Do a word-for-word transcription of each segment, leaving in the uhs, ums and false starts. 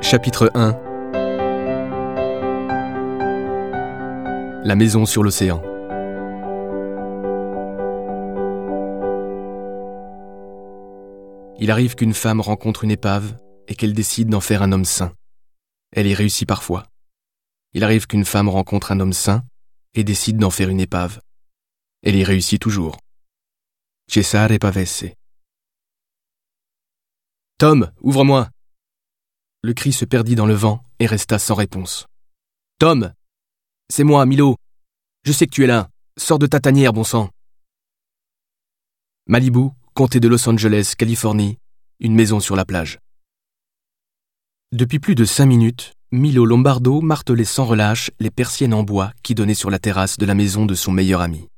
Chapitre un. La maison sur l'océan. Il arrive qu'une femme rencontre une épave et qu'elle décide d'en faire un homme sain. Elle y réussit parfois. Il arrive qu'une femme rencontre un homme sain et décide d'en faire une épave. Elle y réussit toujours. Cesare Pavese. « Tom, ouvre-moi !» Le cri se perdit dans le vent et resta sans réponse. « Tom ! C'est moi, Milo. Je sais que tu es là. Sors de ta tanière, bon sang. » Malibu, comté de Los Angeles, Californie, une maison sur la plage. Depuis plus de cinq minutes, Milo Lombardo martelait sans relâche les persiennes en bois qui donnaient sur la terrasse de la maison de son meilleur ami.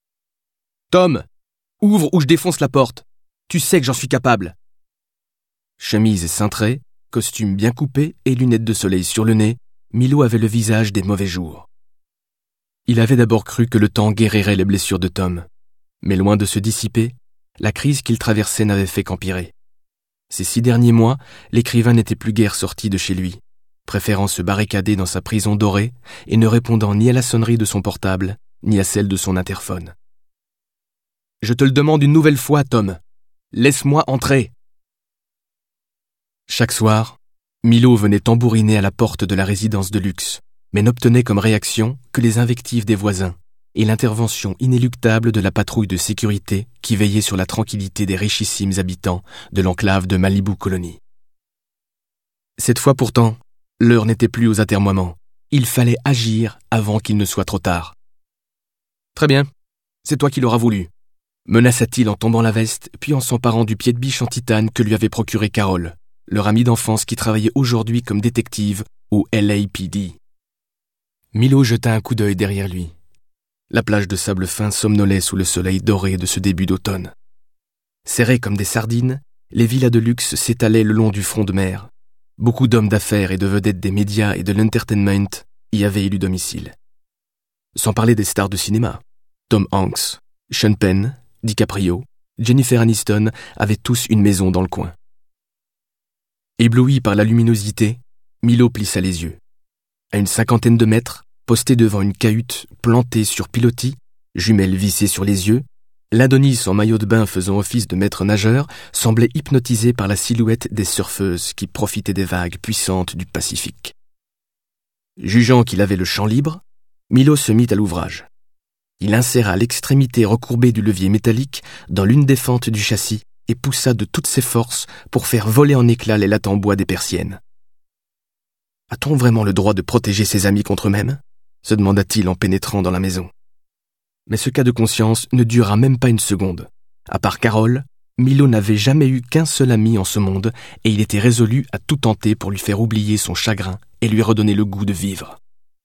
« Tom, ouvre ou je défonce la porte. Tu sais que j'en suis capable. » Chemise cintrée, costume bien coupé et lunettes de soleil sur le nez, Milo avait le visage des mauvais jours. Il avait d'abord cru que le temps guérirait les blessures de Tom, mais loin de se dissiper, la crise qu'il traversait n'avait fait qu'empirer. Ces six derniers mois, l'écrivain n'était plus guère sorti de chez lui, préférant se barricader dans sa prison dorée et ne répondant ni à la sonnerie de son portable, ni à celle de son interphone. « Je te le demande une nouvelle fois, Tom. Laisse-moi entrer. » Chaque soir, Milo venait tambouriner à la porte de la résidence de luxe, mais n'obtenait comme réaction que les invectives des voisins et l'intervention inéluctable de la patrouille de sécurité qui veillait sur la tranquillité des richissimes habitants de l'enclave de Malibu Colony. Cette fois pourtant, l'heure n'était plus aux atermoiements. Il fallait agir avant qu'il ne soit trop tard. « Très bien, c'est toi qui l'auras voulu », menaça-t-il en tombant la veste, puis en s'emparant du pied de biche en titane que lui avait procuré Carole, leur amie d'enfance qui travaillait aujourd'hui comme détective au L A P D. Milo jeta un coup d'œil derrière lui. La plage de sable fin somnolait sous le soleil doré de ce début d'automne. Serrées comme des sardines, les villas de luxe s'étalaient le long du front de mer. Beaucoup d'hommes d'affaires et de vedettes des médias et de l'entertainment y avaient élu domicile. Sans parler des stars de cinéma. Tom Hanks, Sean Penn, DiCaprio, Jennifer Aniston avaient tous une maison dans le coin. Ébloui par la luminosité, Milo plissa les yeux. À une cinquantaine de mètres, posté devant une cahute plantée sur pilotis, jumelles vissées sur les yeux, l'Adonis en maillot de bain faisant office de maître nageur semblait hypnotisé par la silhouette des surfeuses qui profitaient des vagues puissantes du Pacifique. Jugeant qu'il avait le champ libre, Milo se mit à l'ouvrage. Il inséra l'extrémité recourbée du levier métallique dans l'une des fentes du châssis et poussa de toutes ses forces pour faire voler en éclats les lattes en bois des persiennes. « A-t-on vraiment le droit de protéger ses amis contre eux-mêmes » se demanda-t-il en pénétrant dans la maison. Mais ce cas de conscience ne dura même pas une seconde. À part Carole, Milo n'avait jamais eu qu'un seul ami en ce monde et il était résolu à tout tenter pour lui faire oublier son chagrin et lui redonner le goût de vivre.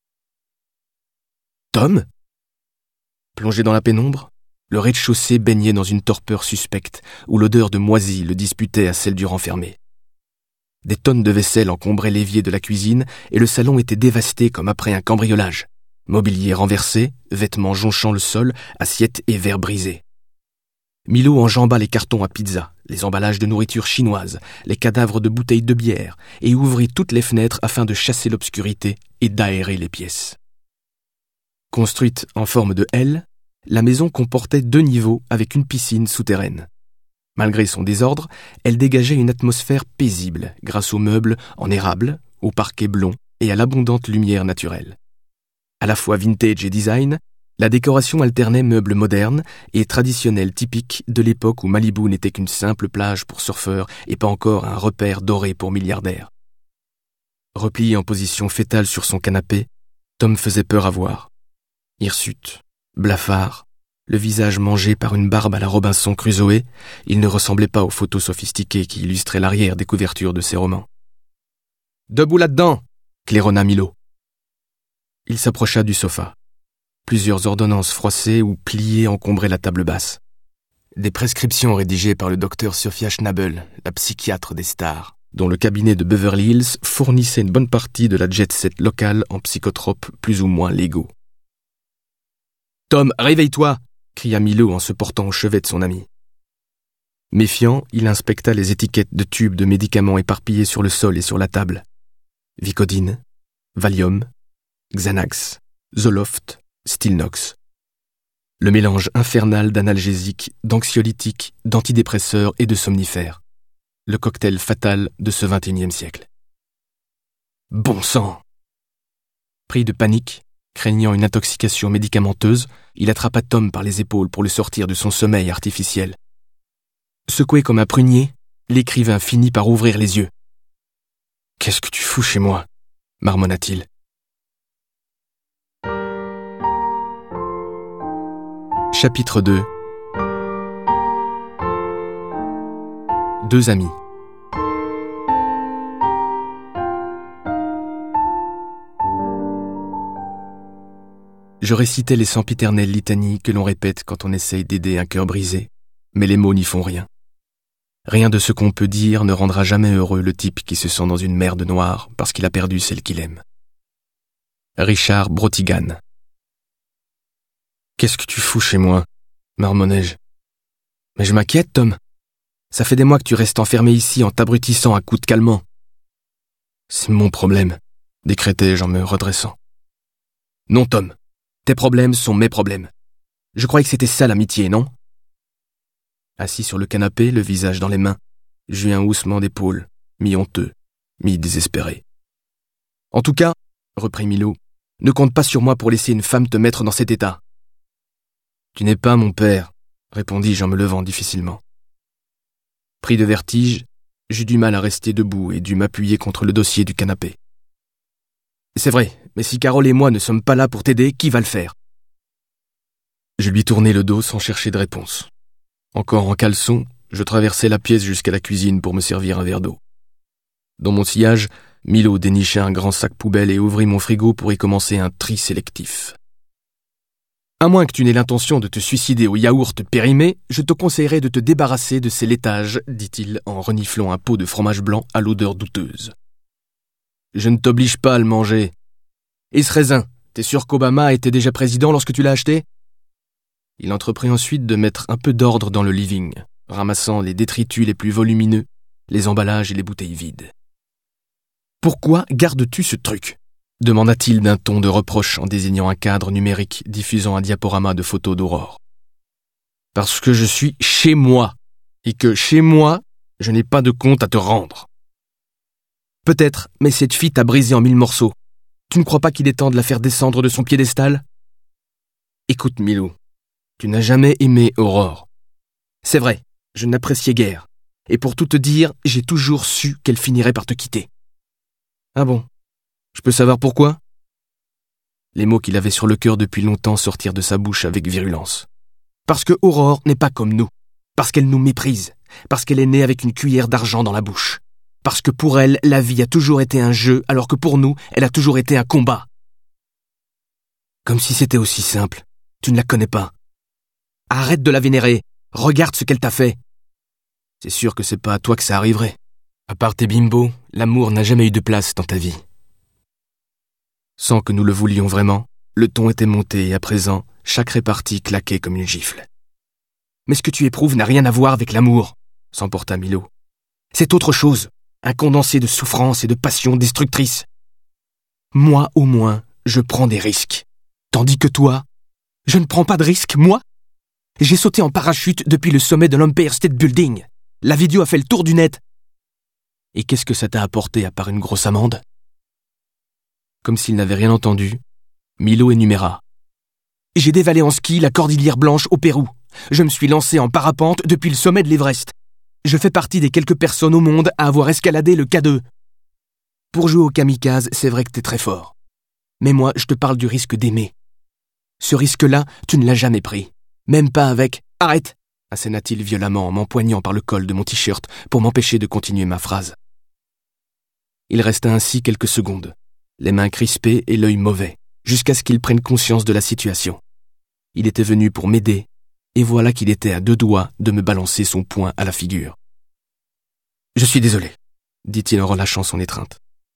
« Tom ?» Plongé dans la pénombre, le rez-de-chaussée baignait dans une torpeur suspecte où l'odeur de moisi le disputait à celle du renfermé. Des tonnes de vaisselle encombraient l'évier de la cuisine et le salon était dévasté comme après un cambriolage. Mobilier renversé, vêtements jonchant le sol, assiettes et verres brisés. Milo enjamba les cartons à pizza, les emballages de nourriture chinoise, les cadavres de bouteilles de bière et ouvrit toutes les fenêtres afin de chasser l'obscurité et d'aérer les pièces. Construite en forme de L, la maison comportait deux niveaux avec une piscine souterraine. Malgré son désordre, elle dégageait une atmosphère paisible grâce aux meubles en érable, au parquet blond et à l'abondante lumière naturelle. À la fois vintage et design, la décoration alternait meubles modernes et traditionnels typiques de l'époque où Malibu n'était qu'une simple plage pour surfeurs et pas encore un repère doré pour milliardaires. Replié en position fétale sur son canapé, Tom faisait peur à voir. Hirsute, blafard, le visage mangé par une barbe à la Robinson Crusoe, il ne ressemblait pas aux photos sophistiquées qui illustraient l'arrière des couvertures de ses romans. « Debout là-dedans !» claironna Milo. Il s'approcha du sofa. Plusieurs ordonnances froissées ou pliées encombraient la table basse. Des prescriptions rédigées par le docteur Sophia Schnabel, la psychiatre des stars, dont le cabinet de Beverly Hills fournissait une bonne partie de la jet-set locale en psychotropes plus ou moins légaux. « Tom, réveille-toi !» cria Milo en se portant au chevet de son ami. Méfiant, il inspecta les étiquettes de tubes de médicaments éparpillés sur le sol et sur la table. Vicodine, Valium, Xanax, Zoloft, Stilnox. Le mélange infernal d'analgésiques, d'anxiolytiques, d'antidépresseurs et de somnifères. Le cocktail fatal de ce vingt et unième siècle. Bon sang! Pris de panique, craignant une intoxication médicamenteuse, il attrapa Tom par les épaules pour le sortir de son sommeil artificiel. Secoué comme un prunier, l'écrivain finit par ouvrir les yeux. « Qu'est-ce que tu fous chez moi ?» marmonna-t-il. Chapitre deux. Deux amis. Je récitais les sempiternelles litanies que l'on répète quand on essaye d'aider un cœur brisé, mais les mots n'y font rien. Rien de ce qu'on peut dire ne rendra jamais heureux le type qui se sent dans une merde noire parce qu'il a perdu celle qu'il aime. Richard Brotigan. « Qu'est-ce que tu fous chez moi ?» marmonnai-je. « Mais je m'inquiète, Tom. Ça fait des mois que tu restes enfermé ici en t'abrutissant à coups de calmant. »« C'est mon problème, » décrétai-je en me redressant. « Non, Tom. Tes problèmes sont mes problèmes. Je croyais que c'était ça l'amitié, non ?» Assis sur le canapé, le visage dans les mains, j'eus un houssement d'épaule, mi-honteux, mi-désespéré. « En tout cas, » reprit Milo, « ne compte pas sur moi pour laisser une femme te mettre dans cet état. »« Tu n'es pas mon père, » répondis-je en me levant difficilement. Pris de vertige, j'eus du mal à rester debout et dû m'appuyer contre le dossier du canapé. « C'est vrai, mais si Carole et moi ne sommes pas là pour t'aider, qui va le faire ?» Je lui tournai le dos sans chercher de réponse. Encore en caleçon, je traversai la pièce jusqu'à la cuisine pour me servir un verre d'eau. Dans mon sillage, Milo dénicha un grand sac poubelle et ouvrit mon frigo pour y commencer un tri sélectif. « À moins que tu n'aies l'intention de te suicider au yaourt périmé, je te conseillerais de te débarrasser de ces laitages, dit-il en reniflant un pot de fromage blanc à l'odeur douteuse. « Je ne t'oblige pas à le manger. Et ce raisin, t'es sûr qu'Obama était déjà président lorsque tu l'as acheté ?» Il entreprit ensuite de mettre un peu d'ordre dans le living, ramassant les détritus les plus volumineux, les emballages et les bouteilles vides. « Pourquoi gardes-tu ce truc ?» demanda-t-il d'un ton de reproche en désignant un cadre numérique diffusant un diaporama de photos d'Aurore. « Parce que je suis chez moi, et que chez moi, je n'ai pas de compte à te rendre. »« Peut-être, mais cette fille t'a brisé en mille morceaux. Tu ne crois pas qu'il est temps de la faire descendre de son piédestal ? » Écoute, Milo. Tu n'as jamais aimé Aurore. C'est vrai, je n'appréciais guère. Et pour tout te dire, j'ai toujours su qu'elle finirait par te quitter. Ah bon ? Je peux savoir pourquoi ? Les mots qu'il avait sur le cœur depuis longtemps sortirent de sa bouche avec virulence. Parce que Aurore n'est pas comme nous. Parce qu'elle nous méprise. Parce qu'elle est née avec une cuillère d'argent dans la bouche. Parce que pour elle, la vie a toujours été un jeu, alors que pour nous, elle a toujours été un combat. Comme si c'était aussi simple. Tu ne la connais pas. Arrête de la vénérer. Regarde ce qu'elle t'a fait. C'est sûr que c'est pas à toi que ça arriverait. À part tes bimbos, l'amour n'a jamais eu de place dans ta vie. Sans que nous le voulions vraiment, le ton était monté et à présent, chaque répartie claquait comme une gifle. Mais ce que tu éprouves n'a rien à voir avec l'amour, s'emporta Milo. C'est autre chose, un condensé de souffrance et de passion destructrice. Moi, au moins, je prends des risques. Tandis que toi, je ne prends pas de risques, moi ? J'ai sauté en parachute depuis le sommet de l'Empire State Building. La vidéo a fait le tour du net. Et qu'est-ce que ça t'a apporté à part une grosse amende ? Comme s'il n'avait rien entendu, Milo énuméra. J'ai dévalé en ski la cordillère Blanche au Pérou. Je me suis lancé en parapente depuis le sommet de l'Everest. Je fais partie des quelques personnes au monde à avoir escaladé le K deux. Pour jouer au kamikaze, c'est vrai que t'es très fort. Mais moi, je te parle du risque d'aimer. Ce risque-là, tu ne l'as jamais pris. Même pas avec « Arrête !» asséna-t-il violemment en m'empoignant par le col de mon t-shirt pour m'empêcher de continuer ma phrase. Il resta ainsi quelques secondes, les mains crispées et l'œil mauvais, jusqu'à ce qu'il prenne conscience de la situation. Il était venu pour m'aider, et voilà qu'il était à deux doigts de me balancer son poing à la figure. « Je suis désolé », dit-il en relâchant son étreinte.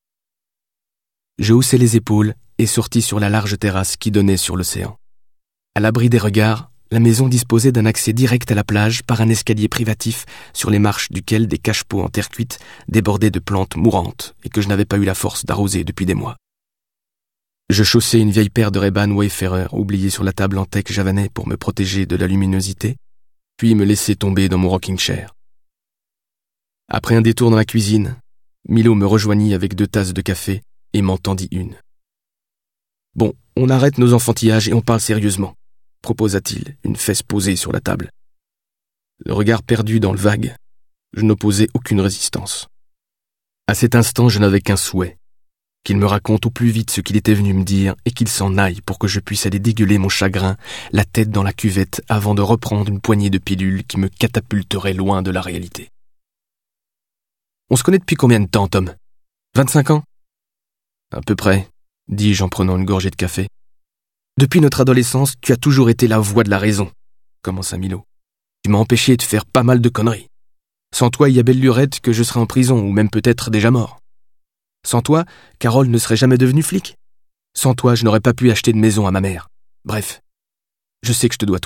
Je haussai les épaules et sortis sur la large terrasse qui donnait sur l'océan. À l'abri des regards, la maison disposait d'un accès direct à la plage par un escalier privatif sur les marches duquel des cache-pots en terre cuite débordaient de plantes mourantes et que je n'avais pas eu la force d'arroser depuis des mois. Je chaussai une vieille paire de Ray-Ban Wayfarer oubliée sur la table en teck javanais pour me protéger de la luminosité, puis me laissai tomber dans mon rocking chair. Après un détour dans la cuisine, Milo me rejoignit avec deux tasses de café et m'en tendit une. « Bon, on arrête nos enfantillages et on parle sérieusement, » proposa-t-il, une fesse posée sur la table. Le regard perdu dans le vague, je n'opposai aucune résistance. À cet instant, je n'avais qu'un souhait, qu'il me raconte au plus vite ce qu'il était venu me dire et qu'il s'en aille pour que je puisse aller dégueuler mon chagrin, la tête dans la cuvette, avant de reprendre une poignée de pilules qui me catapulteraient loin de la réalité. « On se connaît depuis combien de temps, Tom ? Vingt-cinq ans ? » ?»« À peu près, » dis-je en prenant une gorgée de café. « Depuis notre adolescence, tu as toujours été la voix de la raison, » commença Milo. « Tu m'as empêché de faire pas mal de conneries. Sans toi, il y a belle lurette que je serais en prison ou même peut-être déjà mort. Sans toi, Carole ne serait jamais devenue flic. Sans toi, je n'aurais pas pu acheter de maison à ma mère. Bref, je sais que je te dois tout. »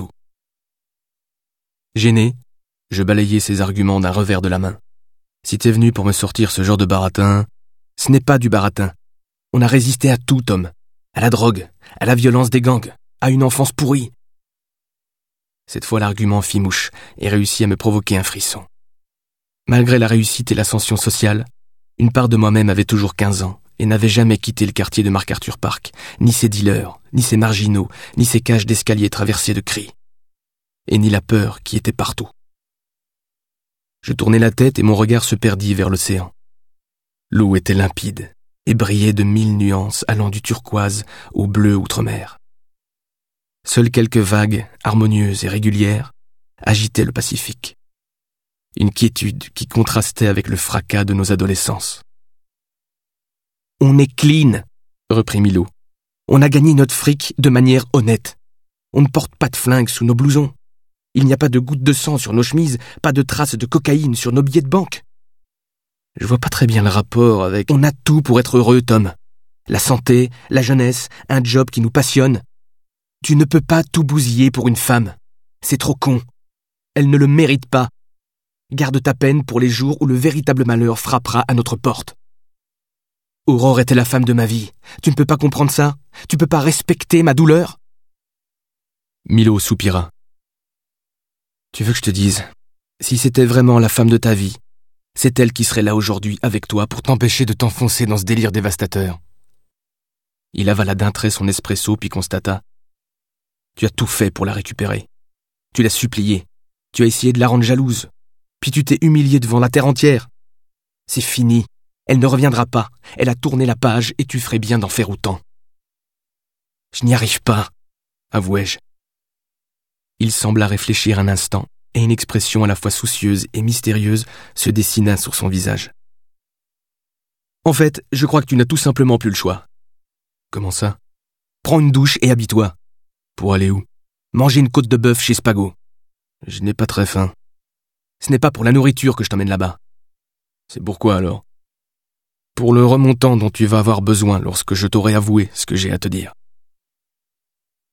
Gêné, je balayai ses arguments d'un revers de la main. Si t'es venu pour me sortir ce genre de baratin, ce n'est pas du baratin. On a résisté à tout, Tom. À la drogue, à la violence des gangs, à une enfance pourrie. Cette fois, l'argument fit mouche et réussit à me provoquer un frisson. Malgré la réussite et l'ascension sociale, une part de moi-même avait toujours quinze ans et n'avait jamais quitté le quartier de MacArthur Park, ni ses dealers, ni ses marginaux, ni ses cages d'escalier traversées de cris. Et ni la peur qui était partout. Je tournai la tête et mon regard se perdit vers l'océan. L'eau était limpide et brillait de mille nuances allant du turquoise au bleu outre-mer. Seules quelques vagues, harmonieuses et régulières, agitaient le Pacifique. Une quiétude qui contrastait avec le fracas de nos adolescences. « On est clean », reprit Milo. « On a gagné notre fric de manière honnête. On ne porte pas de flingues sous nos blousons. Il n'y a pas de gouttes de sang sur nos chemises, pas de traces de cocaïne sur nos billets de banque. Je vois pas très bien le rapport avec... On a tout pour être heureux, Tom. La santé, la jeunesse, un job qui nous passionne. Tu ne peux pas tout bousiller pour une femme. C'est trop con. Elle ne le mérite pas. Garde ta peine pour les jours où le véritable malheur frappera à notre porte. Aurore était la femme de ma vie. Tu ne peux pas comprendre ça? Tu peux pas respecter ma douleur? Milo soupira. Tu veux que je te dise, si c'était vraiment la femme de ta vie, c'est elle qui serait là aujourd'hui avec toi pour t'empêcher de t'enfoncer dans ce délire dévastateur. Il avala d'un trait son espresso puis constata. Tu as tout fait pour la récupérer. Tu l'as suppliée. Tu as essayé de la rendre jalouse. Puis tu t'es humilié devant la terre entière. C'est fini. Elle ne reviendra pas. Elle a tourné la page et tu ferais bien d'en faire autant. Je n'y arrive pas, avouai-je. Il sembla réfléchir un instant, et une expression à la fois soucieuse et mystérieuse se dessina sur son visage. En fait, je crois que tu n'as tout simplement plus le choix. Comment ça? Prends une douche et habille-toi. Pour aller où? Manger une côte de bœuf chez Spago. Je n'ai pas très faim. Ce n'est pas pour la nourriture que je t'emmène là-bas. C'est pourquoi alors? Pour le remontant dont tu vas avoir besoin lorsque je t'aurai avoué ce que j'ai à te dire.